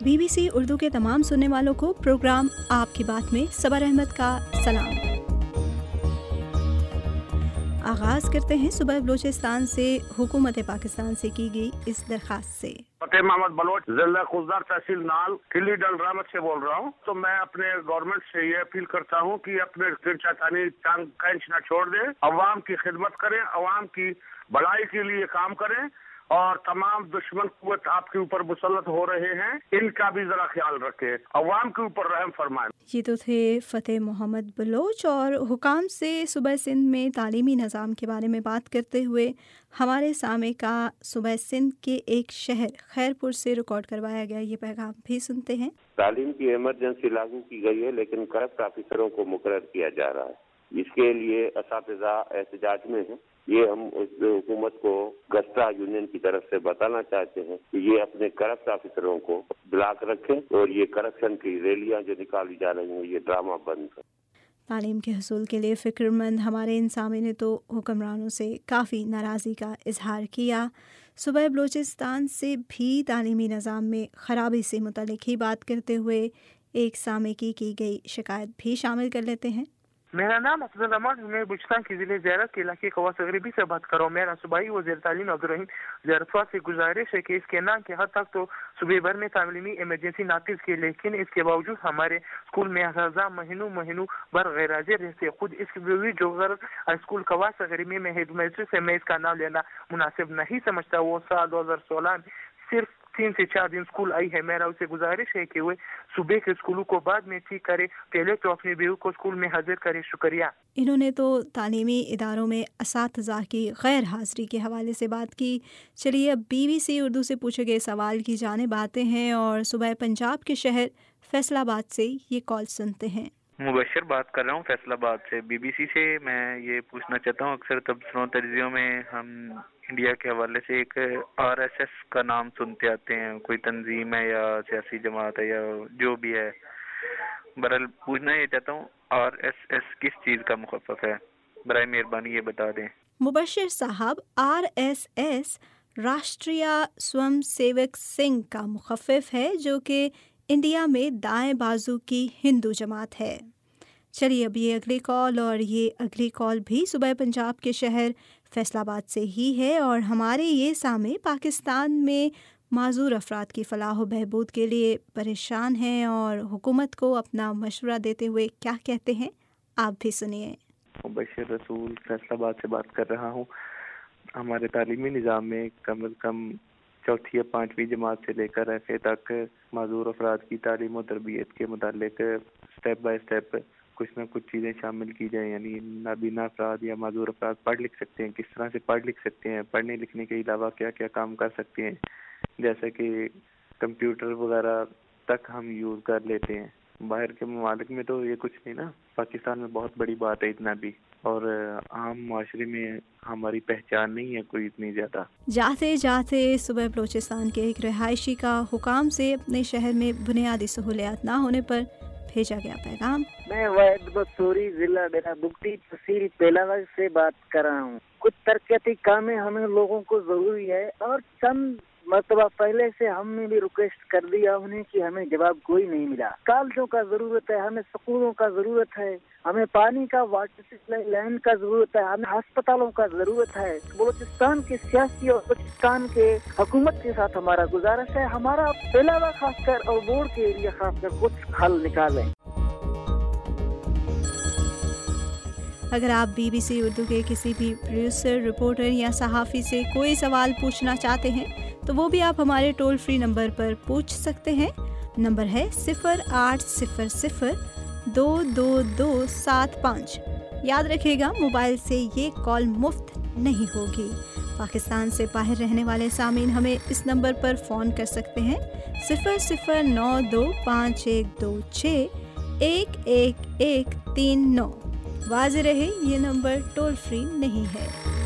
BBC Urdu کے تمام سننے والوں کو پروگرام آپ کی بات میں صبر احمد کا سلام۔ آغاز کرتے ہیں صوبہ بلوچستان سے حکومت پاکستان سے کی گئی اس درخواست سے۔ فتح محمد بلوچ ضلع خضدار تحصیل نال قلی ڈل رحمت سے بول رہا ہوں۔ تو میں اپنے گورنمنٹ سے یہ اپیل کرتا ہوں کہ اپنے چاچانی ٹانگ کینچ نہ چھوڑ دیں، عوام کی خدمت کریں، عوام کی بھلائی کے لیے کام کریں، اور تمام دشمن قوت آپ کے اوپر مسلط ہو رہے ہیں، ان کا بھی ذرا خیال رکھیں، عوام کے اوپر رحم فرمائیں۔ یہ تو تھے فتح محمد بلوچ، اور حکام سے صوبہ سندھ میں تعلیمی نظام کے بارے میں بات کرتے ہوئے ہمارے سامع کا صوبہ سندھ کے ایک شہر خیرپور سے ریکارڈ کروایا گیا یہ پیغام بھی سنتے ہیں۔ تعلیم کی ایمرجنسی لاگو کی گئی ہے، لیکن کرپٹ آفیسروں کو مقرر کیا جا رہا ہے، اس کے لیے اساتذہ احتجاج میں ہیں۔ یہ ہم اس حکومت کو گسٹا یونین کی طرف سے بتانا چاہتے ہیں کہ یہ اپنے کرپٹ آفیسروں کو بلاک رکھیں، اور یہ کرپشن کی ریلیاں جو نکالی جا رہی ہیں یہ ڈرامہ بند کریں۔ تعلیم کے حصول کے لیے فکر مند ہمارے ان سامع نے تو حکمرانوں سے کافی ناراضی کا اظہار کیا۔ صوبہ بلوچستان سے بھی تعلیمی نظام میں خرابی سے متعلق ہی بات کرتے ہوئے ایک سامع کی گئی شکایت بھی شامل کر لیتے ہیں۔ میرا نام افضل الرحمان ہے، میں بلوچستان کے ضلع زیارت کے علاقے خواص غریبی سے بات کر رہا ہوں۔ میرا صوبائی وزیر تعلیم عبدالرحیم زیارتوا سے گزارش ہے کہ اس کے نام کے حد تک تو صوبے بھر میں تعلیمی ایمرجنسی نافذ کی، لیکن اس کے باوجود ہمارے اسکول میں اساتذہ مہینوں بھر غیر حاضر رہتے۔ خود اس کے باوجود جو غرض اسکول خواص غریبی میں ہیڈ میسٹر سے میں اس کا نام لینا مناسب نہیں سمجھتا، وہ سال 2016 میں صرف 3 سے 4 دن اسکول آئی ہے۔ میرا اسے گزارش ہے کہ وہ صوبے کے اسکولوں کو بعد میں ٹھیک کرے، پہلے تو اپنی بیوی کو اسکول میں حاضر کرے۔ شکریہ۔ انہوں نے تو تعلیمی اداروں میں اساتذہ کی غیر حاضری کے حوالے سے بات کی۔ چلیے اب BBC اردو سے پوچھے گئے سوال کی جانب آتے ہیں، اور صوبہ پنجاب کے شہر فیصل آباد سے یہ کال سنتے ہیں۔ مبشر بات کر رہا ہوں فیصل آباد سے۔ BBC سے میں یہ پوچھنا چاہتا ہوں، اکثر تبصروں و تجزیوں میں ہم انڈیا کے حوالے سے ایک RSS کا نام سنتے آتے ہیں، کوئی تنظیم ہے یا سیاسی جماعت ہے یا جو بھی ہے۔ برحال پوچھنا یہ چاہتا ہوں RSS کس چیز کا مخفف ہے؟ برائے مہربانی یہ بتا دیں۔ مبشر صاحب، RSS راشٹریہ سوم سیوک سنگھ کا مخفف ہے، جو کہ انڈیا میں دائیں بازو کی ہندو جماعت ہے۔ چلیے اب یہ اگلی کال، اور یہ اگلی کال بھی صوبہ پنجاب کے شہر فیصل آباد سے ہی ہے، اور ہمارے یہ سامع پاکستان میں معذور افراد کی فلاح و بہبود کے لیے پریشان ہیں، اور حکومت کو اپنا مشورہ دیتے ہوئے کیا کہتے ہیں آپ بھی سنیے۔ مبشر رسول فیصل آباد سے بات کر رہا ہوں۔ ہمارے تعلیمی نظام میں کم از کم 4 یا 5ویں جماعت سے لے کر FA تک معذور افراد کی تعلیم و تربیت کے متعلق سٹیپ بائی سٹیپ کچھ نہ کچھ چیزیں شامل کی جائیں، یعنی نابینا افراد یا معذور افراد پڑھ لکھ سکتے ہیں، کس طرح سے پڑھ لکھ سکتے ہیں، پڑھنے لکھنے کے علاوہ کیا کیا کام کر سکتے ہیں، جیسے کہ کمپیوٹر وغیرہ تک ہم یوز کر لیتے ہیں۔ باہر کے ممالک میں تو یہ کچھ نہیں نا، پاکستان میں بہت بڑی بات ہے اتنا بھی، اور عام معاشرے میں ہماری پہچان نہیں ہے کوئی اتنی زیادہ۔ جاتے جاتے صوبہ بلوچستان کے ایک رہائشی کا حکام سے اپنے شہر میں بنیادی سہولیات نہ ہونے پر بھیجا گیا پیغام۔ میں واحد بسوری ضلع ڈیرہ بگٹی تحصیل پیلاور سے بات کر رہا ہوں۔ کچھ ترقیاتی کام ہمیں لوگوں کو ضروری ہے، اور چند مرتبہ پہلے سے ہم نے بھی ریکویسٹ کر دیا انہیں کہ ہمیں جواب کوئی نہیں ملا۔ کالجوں کا ضرورت ہے، ہمیں سکولوں کا ضرورت ہے، ہمیں پانی کا واٹر سپلائی لائن کا ضرورت ہے، ہمیں ہسپتالوں کا ضرورت ہے۔ بلوچستان کے سیاسی اور بلوچستان کے حکومت کے ساتھ ہمارا گزارش ہے، ہمارا پیلاوا خاص کر اور بورڈ کے ایریا خاص کر کچھ حل نکالیں۔ اگر آپ BBC اردو کے کسی بھی پروڈیوسر، رپورٹر یا صحافی سے کوئی سوال پوچھنا چاہتے ہیں تو وہ بھی آپ ہمارے ٹول فری نمبر پر پوچھ سکتے ہیں۔ نمبر ہے 0800 22275۔ یاد رکھیے گا، موبائل سے یہ کال مفت نہیں ہوگی۔ پاکستان سے باہر رہنے والے سامعین ہمیں اس نمبر پر فون کر سکتے ہیں 009251261139۔ واضح رہے یہ نمبر ٹول فری نہیں ہے۔